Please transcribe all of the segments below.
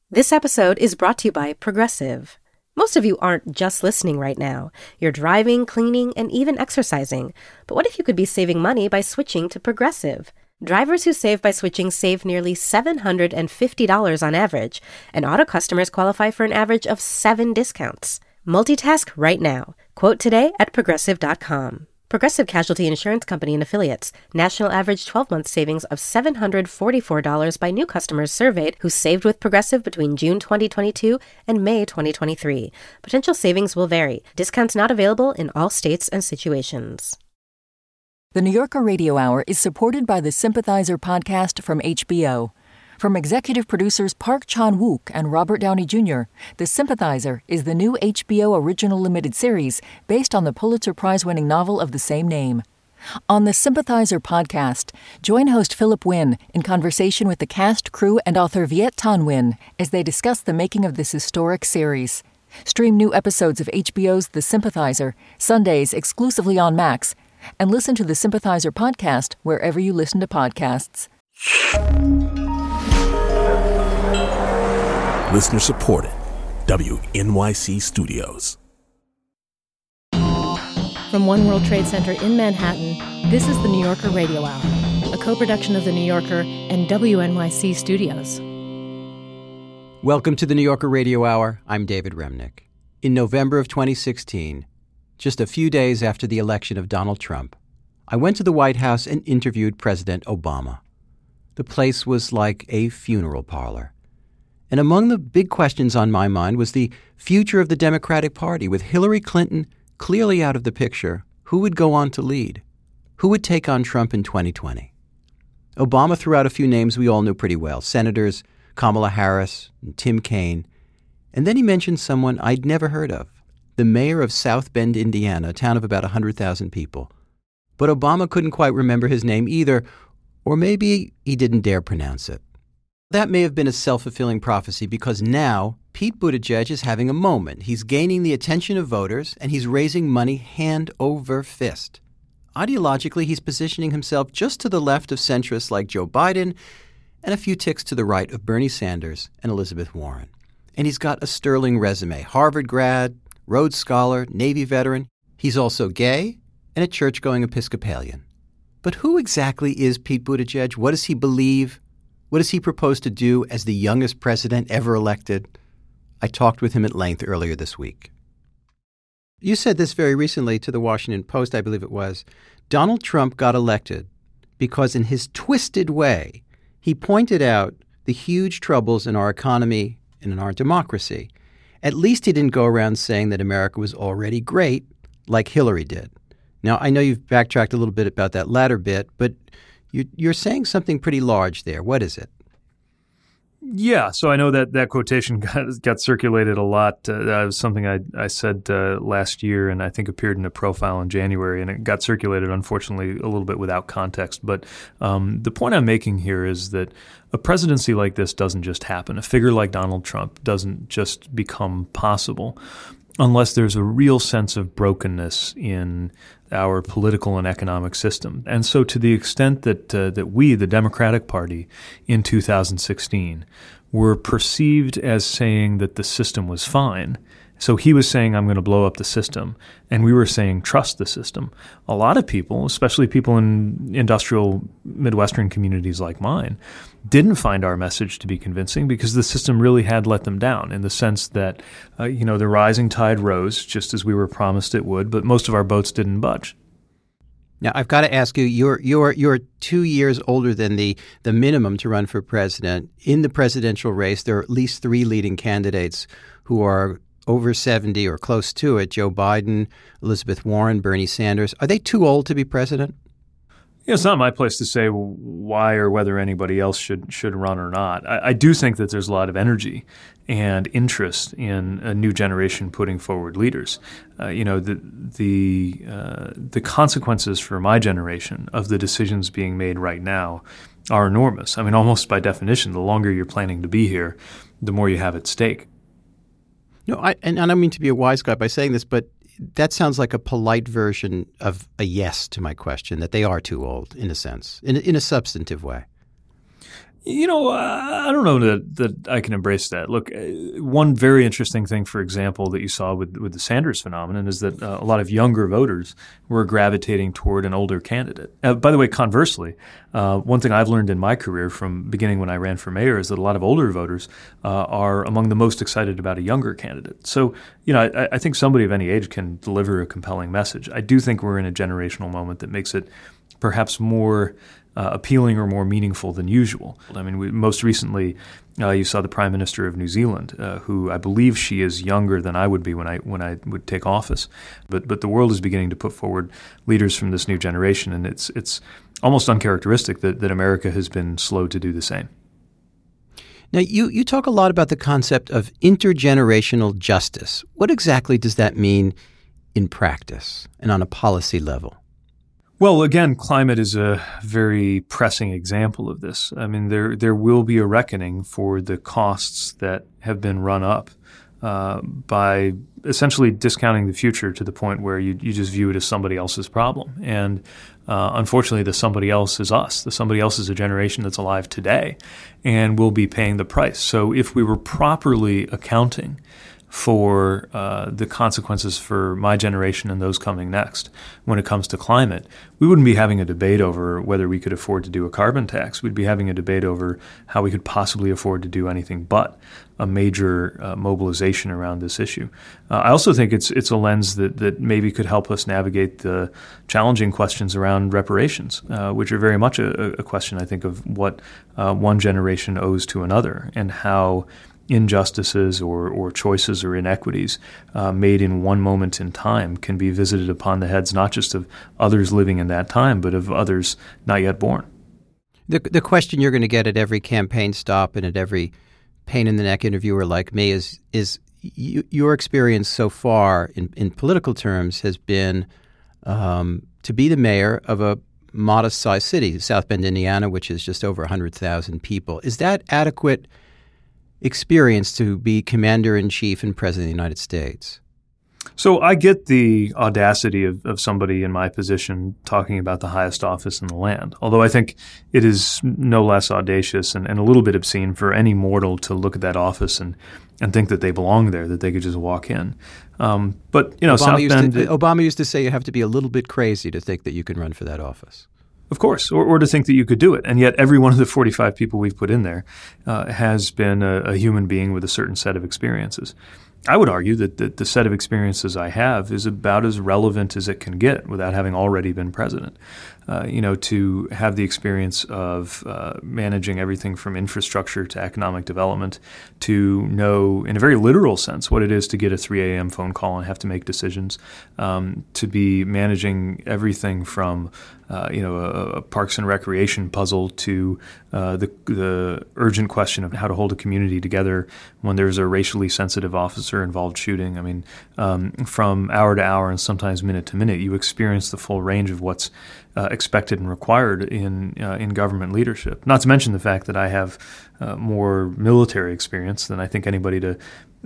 This episode is brought to you by Progressive. Most of you aren't just listening right now. You're driving, cleaning, and even exercising. But what if you could be saving money by switching to Progressive? Drivers who save by switching save nearly $750 on average, and auto customers qualify for an average of 7 discounts. Multitask right now. Quote today at Progressive.com. Progressive Casualty Insurance Company and Affiliates. National average 12-month savings of $744 by new customers surveyed who saved with Progressive between June 2022 and May 2023. Potential savings will vary. Discounts not available in all states and situations. The New Yorker Radio Hour is supported by the Sympathizer podcast from HBO. From executive producers Park Chan-wook and Robert Downey Jr., The Sympathizer is the new HBO original limited series based on the Pulitzer Prize-winning novel of the same name. On the Sympathizer podcast, join host Philip Nguyen in conversation with the cast, crew, and author Viet Thanh Nguyen as they discuss the making of this historic series. Stream new episodes of HBO's The Sympathizer, Sundays exclusively on Max, and listen to the Sympathizer podcast wherever you listen to podcasts. Listener supported. WNYC Studios. From One World Trade Center in Manhattan, this is the New Yorker Radio Hour, a co-production of the New Yorker and WNYC Studios. Welcome to the New Yorker Radio Hour. I'm David Remnick. In November of 2016, just a few days after the election of Donald Trump, I went to the White House and interviewed President Obama. The place was like a funeral parlor. And among the big questions on my mind was the future of the Democratic Party. With Hillary Clinton clearly out of the picture, who would go on to lead? Who would take on Trump in 2020? Obama threw out a few names we all knew pretty well, Senators Kamala Harris and Tim Kaine. And then he mentioned someone I'd never heard of, the mayor of South Bend, Indiana, a town of about 100,000 people. But Obama couldn't quite remember his name either, or maybe he didn't dare pronounce it. That may have been a self-fulfilling prophecy because now Pete Buttigieg is having a moment. He's gaining the attention of voters and he's raising money hand over fist. Ideologically, he's positioning himself just to the left of centrists like Joe Biden and a few ticks to the right of Bernie Sanders and Elizabeth Warren. And he's got a sterling resume. Harvard grad, Rhodes Scholar, Navy veteran. He's also gay and a church-going Episcopalian. But who exactly is Pete Buttigieg? What does he believe? What does he propose to do as the youngest president ever elected? I talked with him at length earlier this week. You said this very recently to the Washington Post, I believe it was. Donald Trump got elected because in his twisted way, he pointed out the huge troubles in our economy and in our democracy. At least he didn't go around saying that America was already great like Hillary did. Now, I know you've backtracked a little bit about that latter bit, but you're saying something pretty large there. What is it? Yeah, so I know that quotation got circulated a lot. That was something I said last year and I think appeared in a profile in January, and it got circulated, unfortunately, a little bit without context. But the point I'm making here is that a presidency like this doesn't just happen. A figure like Donald Trump doesn't just become possible unless there's a real sense of brokenness in our political and economic system. And so to the extent that we, the Democratic Party, in 2016, were perceived as saying that the system was fine. So he was saying, I'm going to blow up the system. And we were saying, trust the system. A lot of people, especially people in industrial Midwestern communities like mine, didn't find our message to be convincing because the system really had let them down in the sense that, the rising tide rose just as we were promised it would, but most of our boats didn't budge. Now, I've got to ask you, you're 2 years older than the minimum to run for president. In the presidential race, there are at least 3 leading candidates who are over 70 or close to it: Joe Biden, Elizabeth Warren, Bernie Sanders. Are they too old to be president? Yeah, it's not my place to say why or whether anybody else should run or not. I do think that there's a lot of energy and interest in a new generation putting forward leaders. The consequences for my generation of the decisions being made right now are enormous. I mean, almost by definition, the longer you're planning to be here, the more you have at stake. No, I don't mean to be a wise guy by saying this, but that sounds like a polite version of a yes to my question, that they are too old, in a sense, in a substantive way. I don't know that I can embrace that. Look, one very interesting thing, for example, that you saw with the Sanders phenomenon is that a lot of younger voters were gravitating toward an older candidate. By the way, conversely, one thing I've learned in my career from beginning when I ran for mayor is that a lot of older voters are among the most excited about a younger candidate. So, I think somebody of any age can deliver a compelling message. I do think we're in a generational moment that makes it perhaps more appealing or more meaningful than usual. I mean, most recently, you saw the Prime Minister of New Zealand, who I believe she is younger than I would be when I would take office. But the world is beginning to put forward leaders from this new generation, and it's almost uncharacteristic that America has been slow to do the same. Now, you talk a lot about the concept of intergenerational justice. What exactly does that mean in practice and on a policy level? Well, again, climate is a very pressing example of this. I mean, there will be a reckoning for the costs that have been run up by essentially discounting the future to the point where you just view it as somebody else's problem. And unfortunately, the somebody else is us. The somebody else is a generation that's alive today and will be paying the price. So if we were properly accounting for the consequences for my generation and those coming next when it comes to climate, we wouldn't be having a debate over whether we could afford to do a carbon tax. We'd be having a debate over how we could possibly afford to do anything but a major mobilization around this issue. I also think it's a lens that maybe could help us navigate the challenging questions around reparations, which are very much a question, I think, of what one generation owes to another and how injustices or choices or inequities made in one moment in time can be visited upon the heads not just of others living in that time, but of others not yet born. The question you're going to get at every campaign stop and at every pain-in-the-neck interviewer like me is your experience so far in political terms has been to be the mayor of a modest-sized city, South Bend, Indiana, which is just over 100,000 people. Is that adequate experience to be commander-in-chief and president of the United States? So I get the audacity of somebody in my position talking about the highest office in the land, although I think it is no less audacious and a little bit obscene for any mortal to look at that office and think that they belong there, that they could just walk in. But, Obama used to say you have to be a little bit crazy to think that you can run for that office. Of course, or to think that you could do it. And yet every one of the 45 people we've put in there has been a human being with a certain set of experiences. I would argue that the set of experiences I have is about as relevant as it can get without having already been president. To have the experience of managing everything from infrastructure to economic development, to know in a very literal sense what it is to get a 3 a.m. phone call and have to make decisions, to be managing everything from a parks and recreation puzzle to the urgent question of how to hold a community together when there's a racially sensitive officer-involved shooting. I mean, from hour to hour and sometimes minute to minute, you experience the full range of what's expected and required in government leadership. Not to mention the fact that I have more military experience than I think anybody to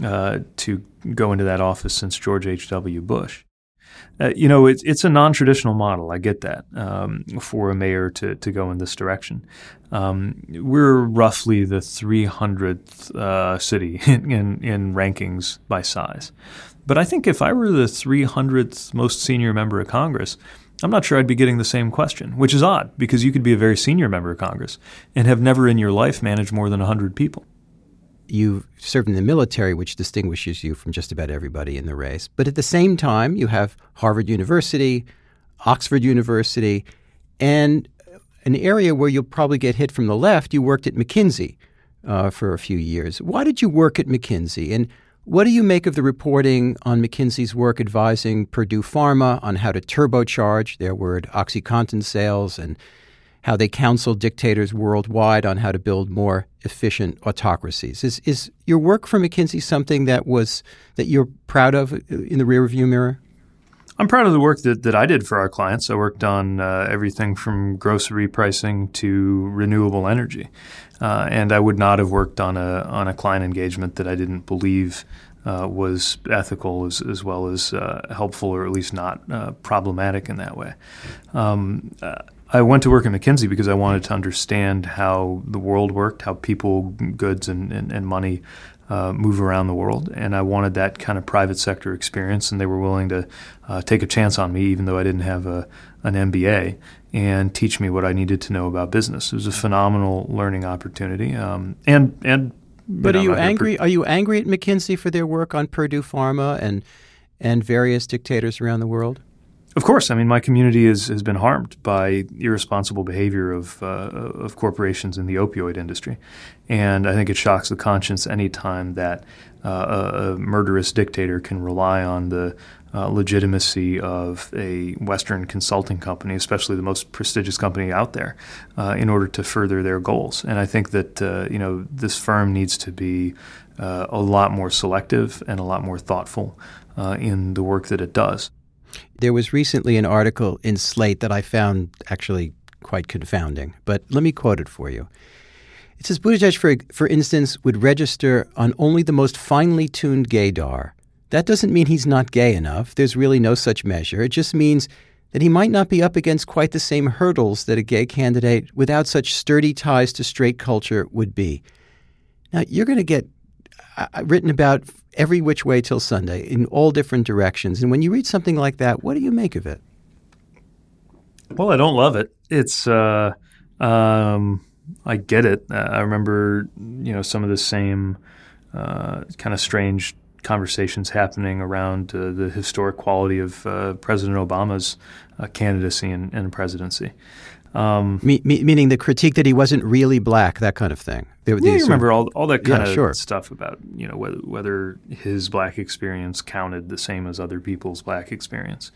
go into that office since George H.W. Bush. It's a non-traditional model. I get that for a mayor to go in this direction. We're roughly the 300th city in rankings by size. But I think if I were the 300th most senior member of Congress, I'm not sure I'd be getting the same question, which is odd because you could be a very senior member of Congress and have never in your life managed more than 100 people. You served in the military, which distinguishes you from just about everybody in the race. But at the same time, you have Harvard University, Oxford University, and an area where you'll probably get hit from the left. You worked at McKinsey for a few years. Why did you work at McKinsey? And what do you make of the reporting on McKinsey's work advising Purdue Pharma on how to turbocharge their word OxyContin sales and how they counsel dictators worldwide on how to build more efficient autocracies? Is your work for McKinsey something that you're proud of in the rearview mirror? I'm proud of the work that I did for our clients. I worked on everything from grocery pricing to renewable energy, and I would not have worked on a client engagement that I didn't believe was ethical as well as helpful, or at least not problematic in that way. I went to work at McKinsey because I wanted to understand how the world worked, how people, goods, and money move around the world. And I wanted that kind of private sector experience, and they were willing to take a chance on me, even though I didn't have an MBA, and teach me what I needed to know about business. It was a phenomenal learning opportunity. But are you angry? Are you angry at McKinsey for their work on Purdue Pharma and various dictators around the world? Of course. I mean, my community has been harmed by irresponsible behavior of corporations in the opioid industry. And I think it shocks the conscience any time that a murderous dictator can rely on the legitimacy of a Western consulting company, especially the most prestigious company out there, in order to further their goals. And I think that this firm needs to be a lot more selective and a lot more thoughtful in the work that it does. There was recently an article in Slate that I found actually quite confounding, but let me quote it for you. It says, Buttigieg, for instance, would register on only the most finely tuned gaydar. That doesn't mean he's not gay enough. There's really no such measure. It just means that he might not be up against quite the same hurdles that a gay candidate without such sturdy ties to straight culture would be. Now, you're going to get written about every which way till Sunday in all different directions. And when you read something like that, what do you make of it? Well, I don't love it. It's I get it. I remember, some of the same kind of strange conversations happening around the historic quality of President Obama's candidacy and presidency. Meaning the critique that he wasn't really black, that kind of thing. You remember all that kind of stuff about whether his black experience counted the same as other people's black experience.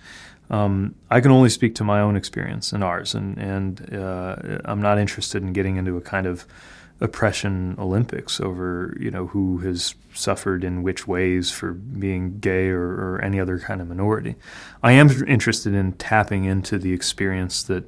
I can only speak to my own experience and ours, and I'm not interested in getting into a kind of oppression Olympics over who has suffered in which ways for being gay or any other kind of minority. I am interested in tapping into the experience that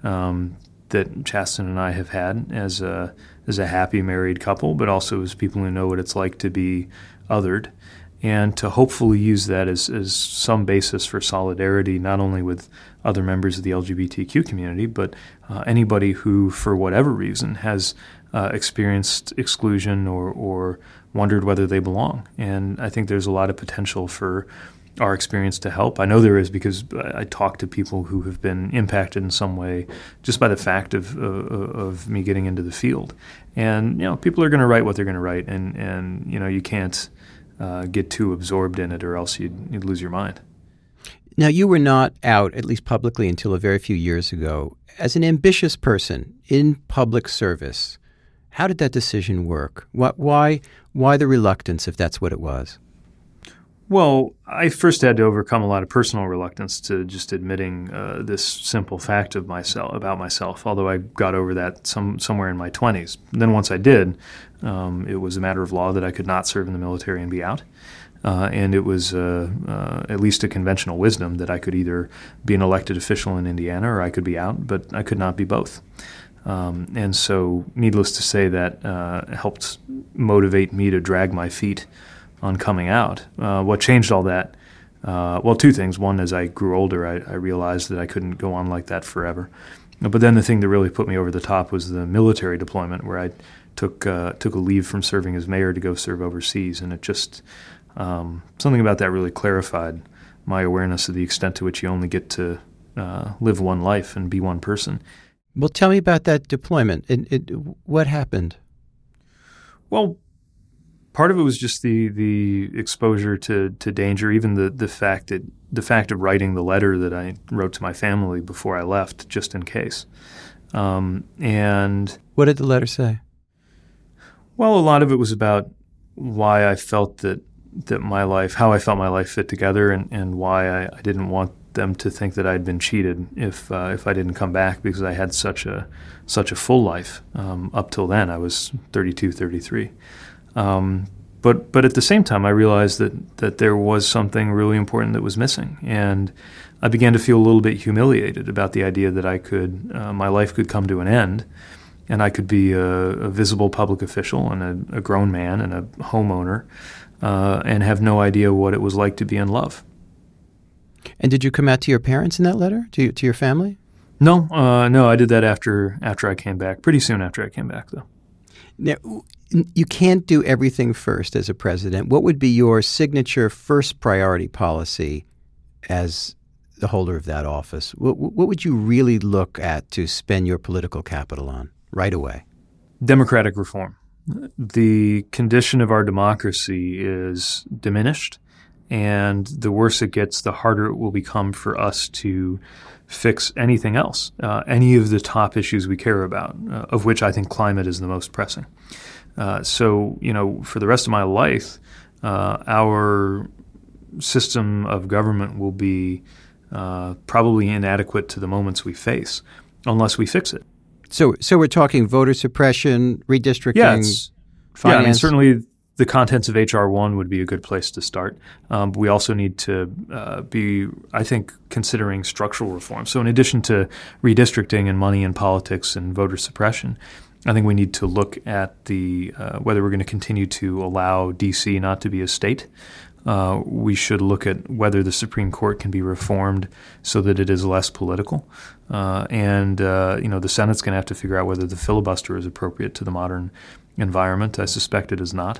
Chasten and I have had as a happy married couple, but also as people who know what it's like to be othered, and to hopefully use that as some basis for solidarity, not only with other members of the LGBTQ community, but anybody who, for whatever reason, has experienced exclusion or wondered whether they belong. And I think there's a lot of potential for our experience to help. I know there is because I talk to people who have been impacted in some way just by the fact of me getting into the field. And people are going to write what they're going to write, and you can't get too absorbed in it, or else you'd lose your mind. Now, you were not out, at least publicly, until a very few years ago. As an ambitious person in public service, how did that decision work? Why the reluctance, if that's what it was? Well, I first had to overcome a lot of personal reluctance to just admitting this simple fact about myself, although I got over that somewhere in my 20s. Then once I did, it was a matter of law that I could not serve in the military and be out. And it was at least a conventional wisdom that I could either be an elected official in Indiana or I could be out, but I could not be both. And so, needless to say, that helped motivate me to drag my feet on coming out. What changed all that? Well, two things. One, as I grew older, I realized that I couldn't go on like that forever. But then the thing that really put me over the top was the military deployment, where I took a leave from serving as mayor to go serve overseas, and it just something about that really clarified my awareness of the extent to which you only get to live one life and be one person. Well, tell me about that deployment. What happened? Well, part of it was just the exposure to danger, even the fact of writing the letter that I wrote to my family before I left, just in case. And what did the letter say? Well, a lot of it was about why I felt that my life, how I felt my life fit together, and why I didn't want them to think that I'd been cheated if I didn't come back, because I had such a full life up till then. I was 32, 33. But at the same time, I realized that there was something really important that was missing, and I began to feel a little bit humiliated about the idea that my life could come to an end, and I could be a visible public official and a grown man and a homeowner, and have no idea what it was like to be in love. And did you come out to your parents in that letter, to your family? No, I did that after I came back. Pretty soon after I came back, though. Now, you can't do everything first as a president. What would be your signature first priority policy as the holder of that office? What would you really look at to spend your political capital on right away? Democratic reform. The condition of our democracy is diminished, and the worse it gets, the harder it will become for us to fix anything else, any of the top issues we care about, of which I think climate is the most pressing. So, for the rest of my life, our system of government will be probably inadequate to the moments we face unless we fix it. So we're talking voter suppression, redistricting, finance? Yeah, I mean, certainly the contents of H.R. 1 would be a good place to start. We also need to be, I think, considering structural reform. So in addition to redistricting and money in politics and voter suppression, I think we need to look at the whether we're going to continue to allow D.C. not to be a state. We should look at whether the Supreme Court can be reformed so that it is less political. And the Senate's going to have to figure out whether the filibuster is appropriate to the modern environment. I suspect it is not.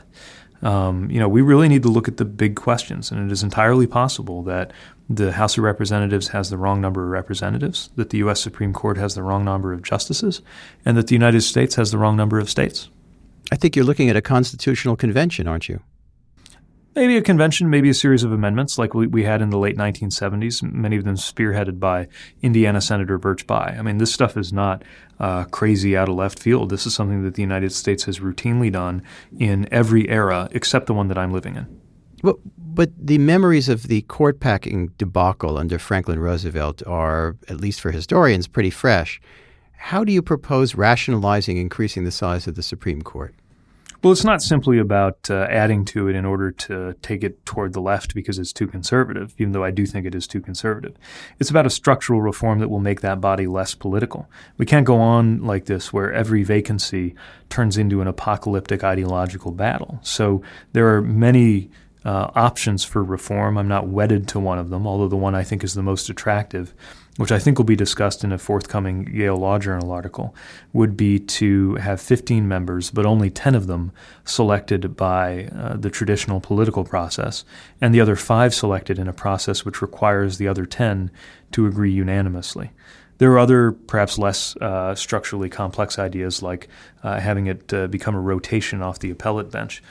We really need to look at the big questions, and it is entirely possible that the House of Representatives has the wrong number of representatives, that the U.S. Supreme Court has the wrong number of justices, and that the United States has the wrong number of states. I think you're looking at a constitutional convention, aren't you? Maybe a convention, maybe a series of amendments like we had in the late 1970s, many of them spearheaded by Indiana Senator Birch Bayh. I mean, this stuff is not crazy out of left field. This is something that the United States has routinely done in every era except the one that I'm living in. But the memories of the court-packing debacle under Franklin Roosevelt are, at least for historians, pretty fresh. How do you propose rationalizing increasing the size of the Supreme Court? Well, it's not simply about adding to it in order to take it toward the left because it's too conservative, even though I do think it is too conservative. It's about a structural reform that will make that body less political. We can't go on like this where every vacancy turns into an apocalyptic ideological battle. So there are many options for reform. I'm not wedded to one of them, although the one I think is the most attractive, which I think will be discussed in a forthcoming Yale Law Journal article, would be to have 15 members, but only 10 of them selected by the traditional political process, and the other 5 selected in a process which requires the other 10 to agree unanimously. There are other, perhaps less structurally complex ideas, like having it become a rotation off the appellate bench.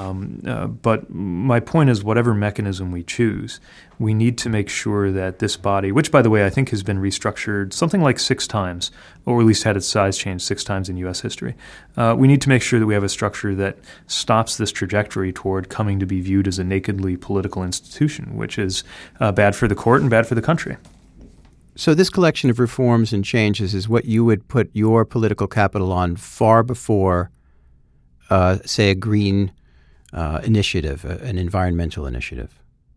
But my point is, whatever mechanism we choose, we need to make sure that this body, which, by the way, I think has been restructured something like 6 times, or at least had its size changed 6 times in U.S. history, we need to make sure that we have a structure that stops this trajectory toward coming to be viewed as a nakedly political institution, which is bad for the court and bad for the country. So this collection of reforms and changes is what you would put your political capital on far before, say, a green initiative, an environmental initiative?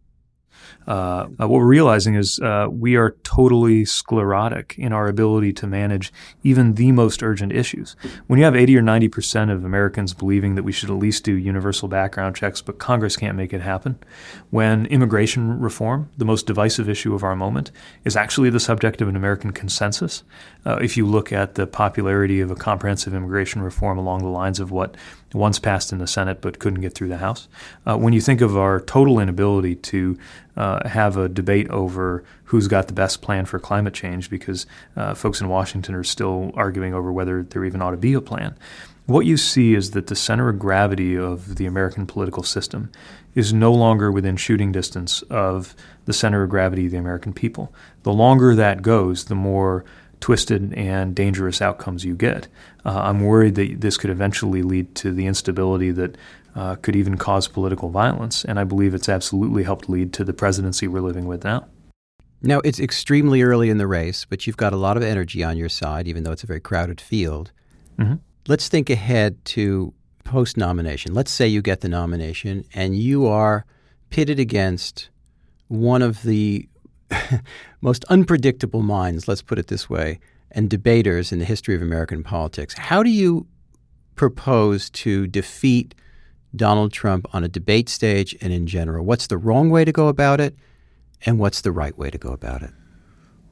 What we're realizing is we are totally sclerotic in our ability to manage even the most urgent issues. When you have 80 or 90% of Americans believing that we should at least do universal background checks, but Congress can't make it happen, when immigration reform, the most divisive issue of our moment, is actually the subject of an American consensus, if you look at the popularity of a comprehensive immigration reform along the lines of what once passed in the Senate but couldn't get through the House, when you think of our total inability to have a debate over who's got the best plan for climate change because folks in Washington are still arguing over whether there even ought to be a plan, what you see is that the center of gravity of the American political system is no longer within shooting distance of the center of gravity of the American people. The longer that goes, the more twisted and dangerous outcomes you get. I'm worried that this could eventually lead to the instability that could even cause political violence, and I believe it's absolutely helped lead to the presidency we're living with now. Now, it's extremely early in the race, but you've got a lot of energy on your side, even though it's a very crowded field. Mm-hmm. Let's think ahead to post-nomination. Let's say you get the nomination and you are pitted against one of the most unpredictable minds, let's put it this way, and debaters in the history of American politics. How do you propose to defeat Donald Trump on a debate stage and in general? What's the wrong way to go about it, and what's the right way to go about it?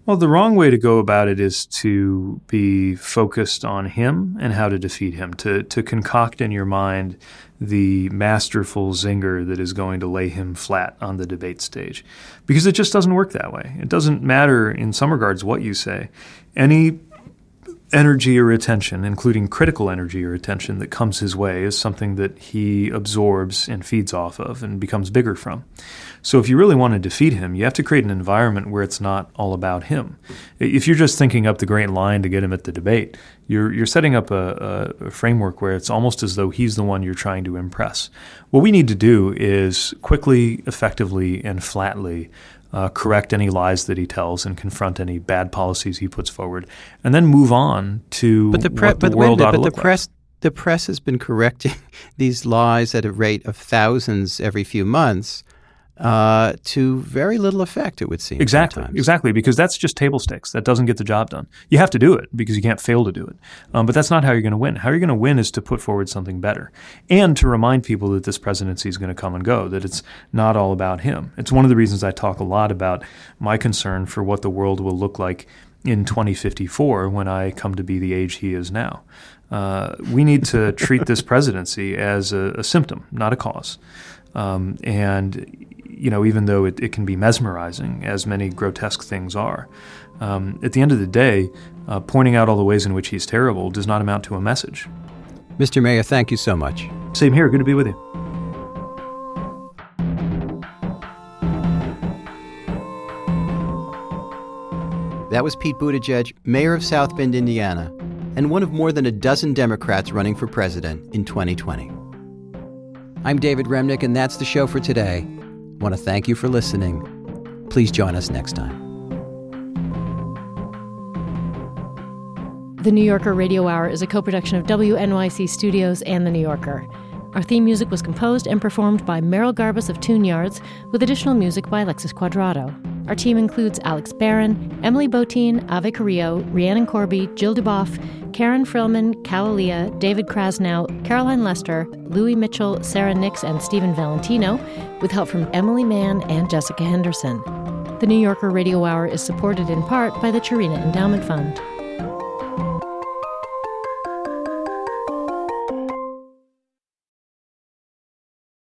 Well, the wrong way to go about it is to be focused on him and how to defeat him, to concoct in your mind the masterful zinger that is going to lay him flat on the debate stage. Because it just doesn't work that way. It doesn't matter in some regards what you say. Any energy or attention, including critical energy or attention that comes his way, is something that he absorbs and feeds off of and becomes bigger from. So if you really want to defeat him, you have to create an environment where it's not all about him. If you're just thinking up the great line to get him at the debate, you're setting up a framework where it's almost as though he's the one you're trying to impress. What we need to do is quickly, effectively, and flatly correct any lies that he tells and confront any bad policies he puts forward, and then move on to what the world ought to look like. The press has been correcting these lies at a rate of thousands every few months to very little effect, it would seem. Exactly, because that's just table stakes. That doesn't get the job done. You have to do it because you can't fail to do it. But that's not how you're going to win. How you're going to win is to put forward something better and to remind people that this presidency is going to come and go, that it's not all about him. It's one of the reasons I talk a lot about my concern for what the world will look like in 2054 when I come to be the age he is now. We need to treat this presidency as a symptom, not a cause. And even though it can be mesmerizing, as many grotesque things are, at the end of the day, pointing out all the ways in which he's terrible does not amount to a message. Mr. Mayor, thank you so much. Same here. Good to be with you. That was Pete Buttigieg, mayor of South Bend, Indiana, and one of more than a dozen Democrats running for president in 2020. I'm David Remnick, and that's the show for today. I want to thank you for listening. Please join us next time. The New Yorker Radio Hour is a co-production of WNYC Studios and The New Yorker. Our theme music was composed and performed by Merrill Garbus of Tune Yards, with additional music by Alexis Quadrado. Our team includes Alex Barron, Emily Botine, Ave Carrillo, Rhiannon Corby, Jill Duboff, Karen Frillman, Calalia, David Krasnow, Caroline Lester, Louis Mitchell, Sarah Nix, and Stephen Valentino, with help from Emily Mann and Jessica Henderson. The New Yorker Radio Hour is supported in part by the Chirina Endowment Fund.